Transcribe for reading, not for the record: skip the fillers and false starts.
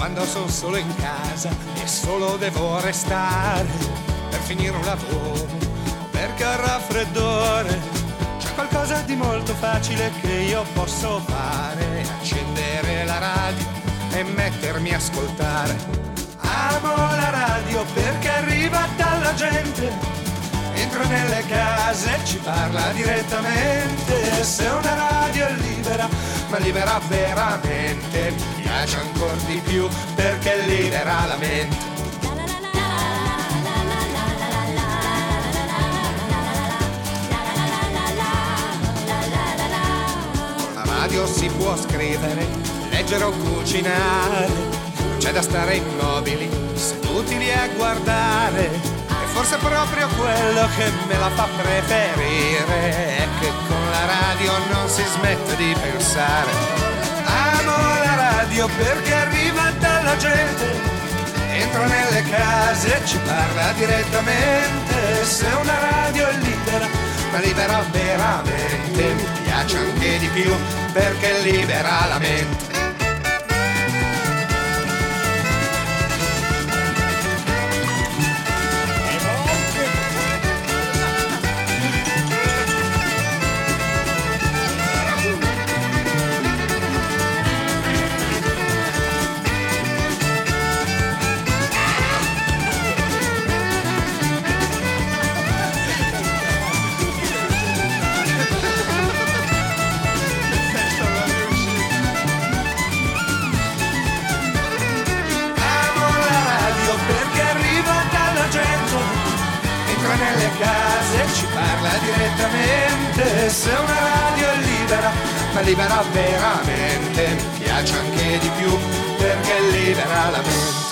quando sono solo in casa e solo devo restare per finire un lavoro, perché ho il raffreddore. C'è qualcosa di molto facile che io posso fare: accendere la radio e mettermi a ascoltare. Amo la radio perché arriva dalla gente, entra nelle case, ci parla direttamente. Se una radio è libera, ma libera veramente, mi piace ancora di più perché libera la mente. Con la radio si può scrivere, leggere o cucinare, non c'è da stare immobili, seduti lì a guardare. Forse è proprio quello che me la fa preferire, è che con la radio non si smette di pensare. Amo la radio perché arriva dalla gente, entra nelle case, ci parla direttamente. Se una radio è libera, ma libera veramente, mi piace anche di più perché libera la mente. Nelle case, ci parla direttamente. Se una radio è libera, ma libera veramente, mi piace anche di più perché libera la mente.